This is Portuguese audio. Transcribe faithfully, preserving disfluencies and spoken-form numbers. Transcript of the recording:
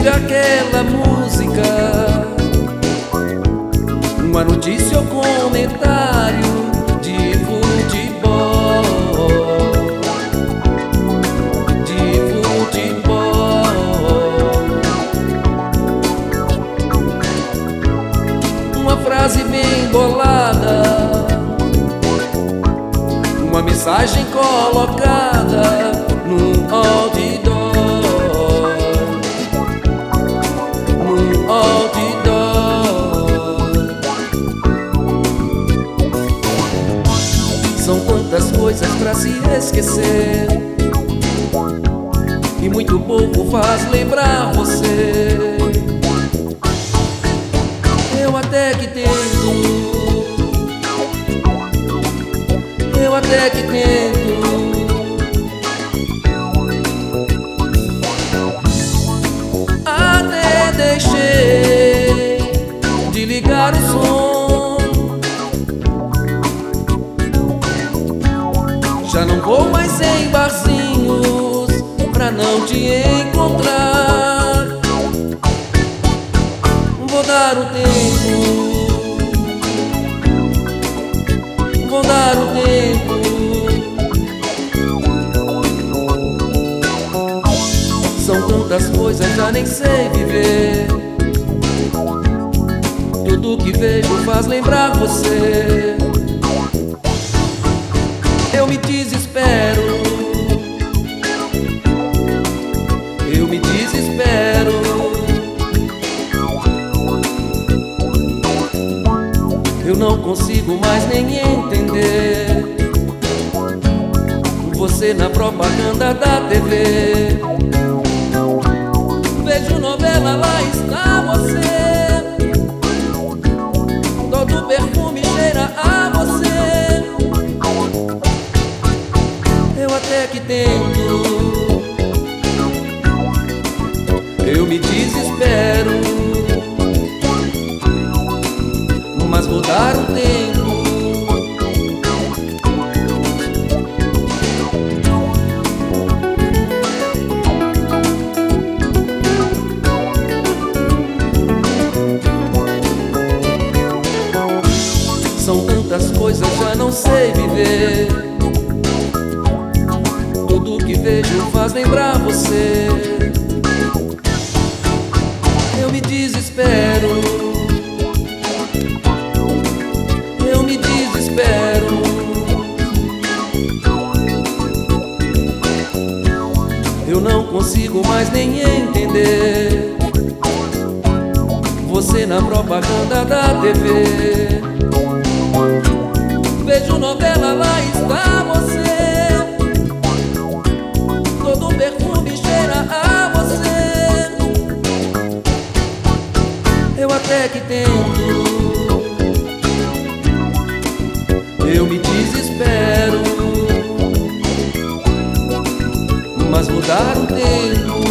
ouvir aquela música, uma notícia ou comentário de futebol, de futebol. Uma frase bem bolada, uma mensagem colocada num outdoor, num outdoor. São tantas coisas pra se esquecer, e muito pouco faz lembrar você. Eu até que tento, eu até que tento, até deixei de ligar o som. Já não vou mais em barzinhos pra não te encontrar. Vou dar o tempo, vou dar o tempo. São tantas coisas, já nem sei viver. Tudo que vejo faz lembrar você. Eu me desespero, eu me desespero. Eu não consigo mais nem entender você na propaganda da T V. Vejo novela, lá está você, todo perfume cheira a você. Eu até que tento, eu me desespero, mas vou dar um tempo. São tantas coisas, já não sei viver. Tudo que vejo faz lembrar você. Eu me desespero, eu me desespero. Eu não consigo mais nem entender você na propaganda da T V. Vejo novela, lá está você, todo perfume cheira a você. Eu até que tento, eu me desespero, mas vou dar um tempo.